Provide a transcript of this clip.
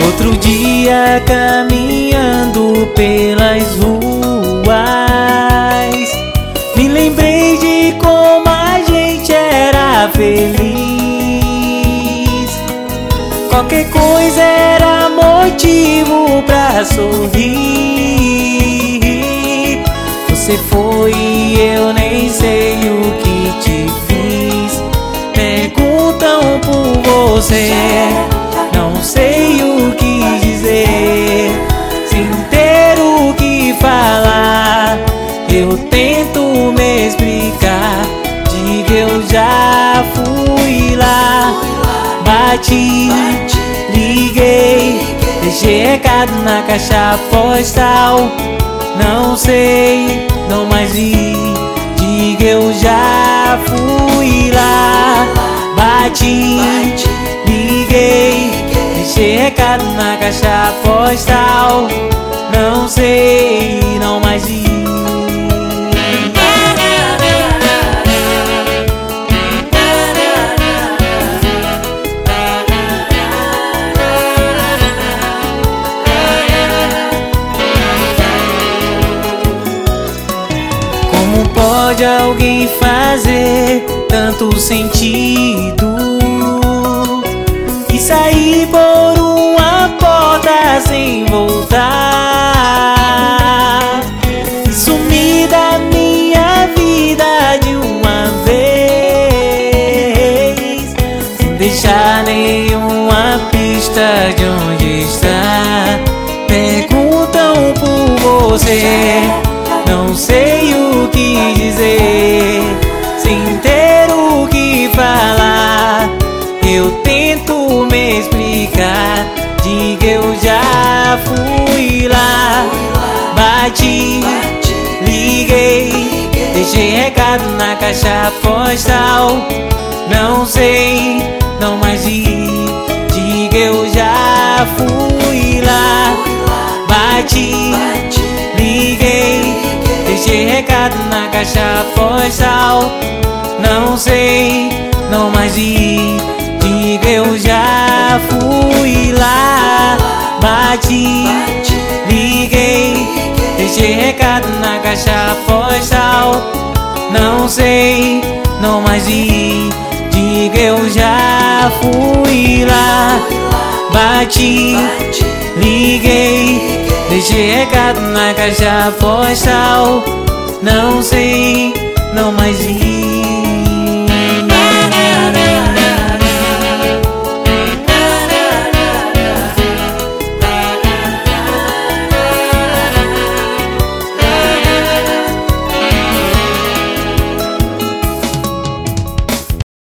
Outro dia caminhando pelas ruas, me lembrei de como a gente era feliz. Qualquer coisa era motivo pra sorrir. Você foi e eu nem sei o que te fiz. Perguntam por você, não sei o que dizer. Sem ter o que falar, eu tento me explicar. Diga, eu já fui lá, bati, liguei, deixei recado na caixa postal. Não sei, não mais vi. Diga, eu já fui lá, bati, liguei, deixei recado na caixa postal. Não sei, não mais vi. Como pode alguém fazer tanto sentido e sair por uma porta sem voltar, e sumir da minha vida de uma vez, sem deixar nenhuma pista de onde está? Perguntam por você, não sei o que dizer. Sem ter o que falar, eu tento me explicar. Diga, eu já fui lá, bati, liguei, deixei recado na caixa postal. Não sei, não mais vi. Diga, eu já fui lá, bati, liguei, deixei recado na caixa postal. Não sei, não mais vi. Diga, eu já fui lá, bati, liguei, deixei recado na caixa postal. Não sei, não mais vi. Diga, eu já fui lá, bati, liguei, deixei recado na caixa postal. Não sei, não mais vi.